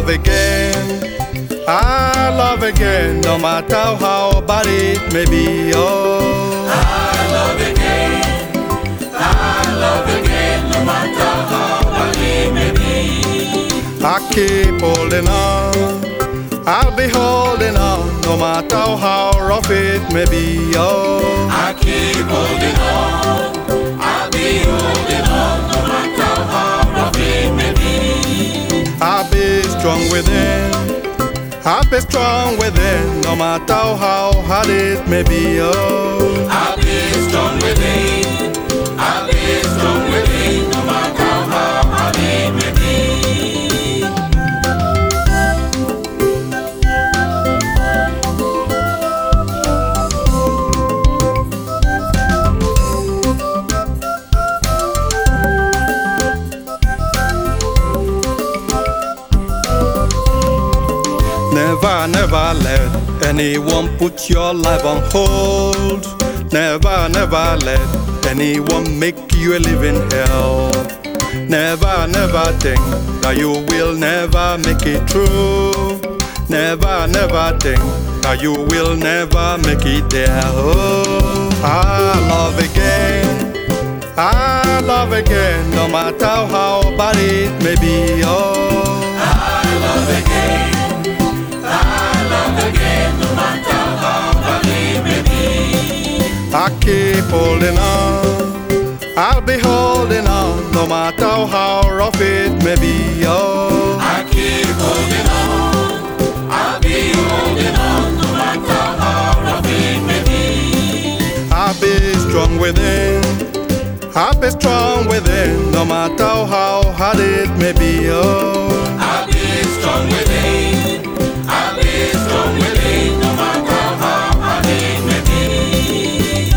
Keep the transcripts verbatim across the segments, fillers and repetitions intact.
love again. I love again, no matter how bad it may be. Oh, I love again. I love again, no matter how bad it may be. I keep holding on. I'll be holding on, no matter how rough it may be. Oh, I keep holding on. I'll be holding on, no matter how rough it may be. I'll be strong within. I'll be strong within, no matter how hard it may be. Oh, I'll be strong within. I'll be strong within, no matter how hard it may be. Never, never let anyone put your life on hold. Never, never let anyone make you live in hell. Never, never think that you will never make it through. Never, never think that you will never make it there. Oh, I love again. I love again, no matter how bad it may be. Oh, I love again. I love again, no matter how bad it may be. I keep holding on. I'll be holding on, no matter how rough it may be. Oh, I keep holding on. I'll be holding on, no matter how rough it may be. I'll be strong within. I'll be strong within, no matter how hard it may be. Oh, I'll be strong within. I'll be strong within, no matter how hard it may be.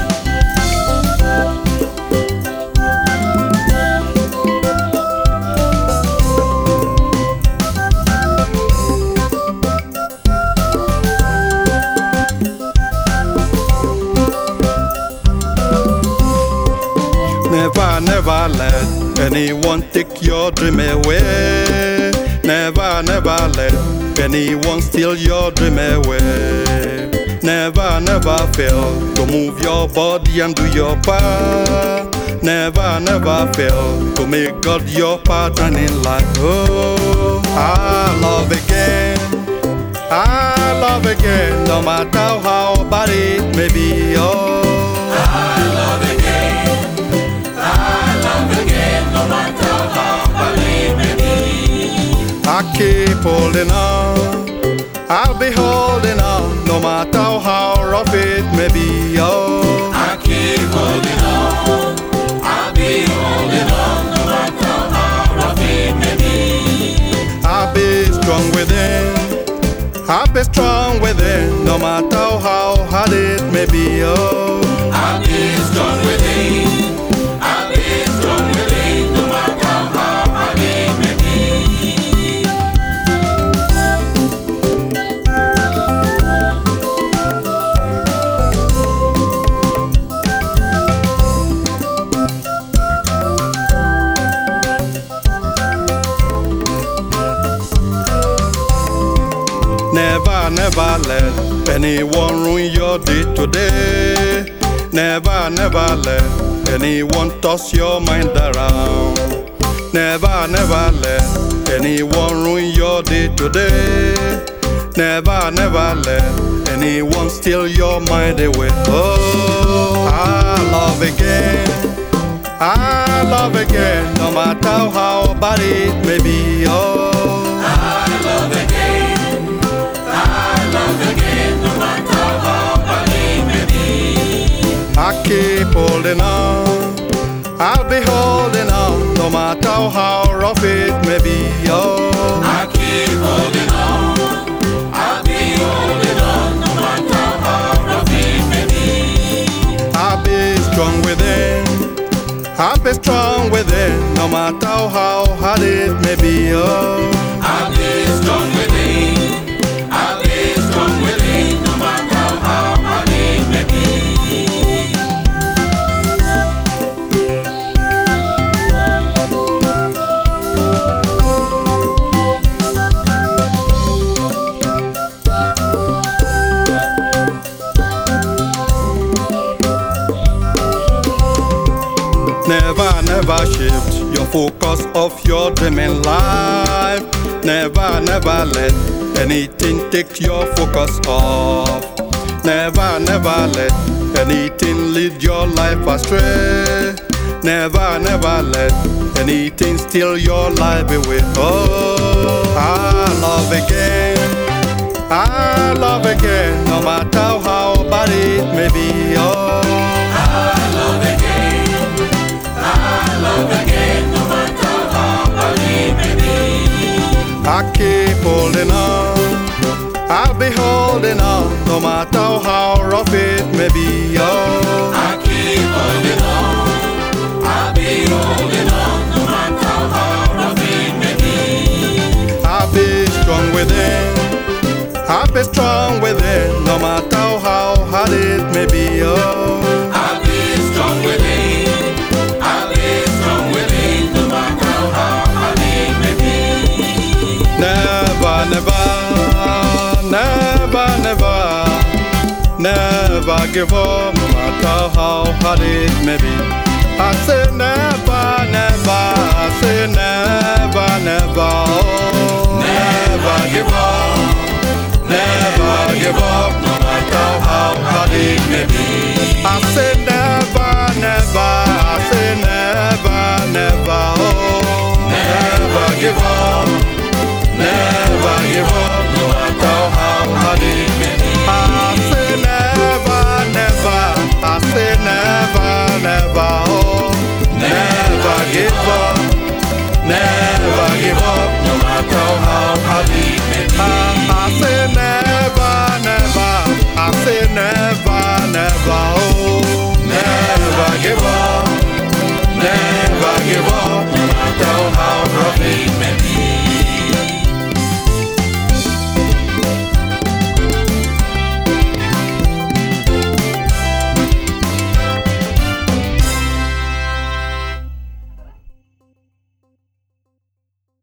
never, never let anyone take your dream away. Never, never let anyone steal your dream away. Never, never fail to move your body and do your part. Never, never fail to make God your partner in life. Oh, I love again. I love again, no matter how bad it may be. Oh, I love again. I love again, no matter how bad it may be. I keep holding on. I'll be holding on, no matter how rough it may be. Oh, I keep holding on. I'll be holding on, no matter how rough it may be. I'll be strong within. I'll be strong within, no matter how hard it may be. Oh, I'll be strong within. I'll be strong within, no matter how hard it may be. never, never let anyone ruin your day today. Never, never let anyone toss your mind around. Never, never let anyone ruin your day today. Never, never let anyone steal your mind away. Oh, I love again. I love again, no matter how bad it may be. Oh, I love again. I love again, no matter how bad it may be. I keep holding on. I'll be holding on, no matter how rough it may be. Oh, I keep holding on. I'll be holding on, no matter how rough it may be. I'll be strong within. I'll be strong within, no matter how hard it may be. Oh, I'll be strong within. I'll be strong within, no matter how hard it may be. never shift your focus of your dreaming life. Never, never let anything take your focus off. Never, never let anything lead your life astray. Never, never let anything steal your life away. Oh, I love again, I love again, no matter how bad it may be. Oh, I love again, I love again, no matter how bad it may be. I keep holding on, I'll be holding on, no matter how rough it may be. Oh, I keep holding on, I'll be holding on, no matter how rough it may be. I'll be strong within, I'll be strong within, no matter how hard it may be. Oh, I'll be strong within, I'll be strong within, no matter how hard it may be. never, never, never, never, never give up, no matter how hard it may be. I say never, never, I say never, never, oh, never give up, never give up, no matter how hard it may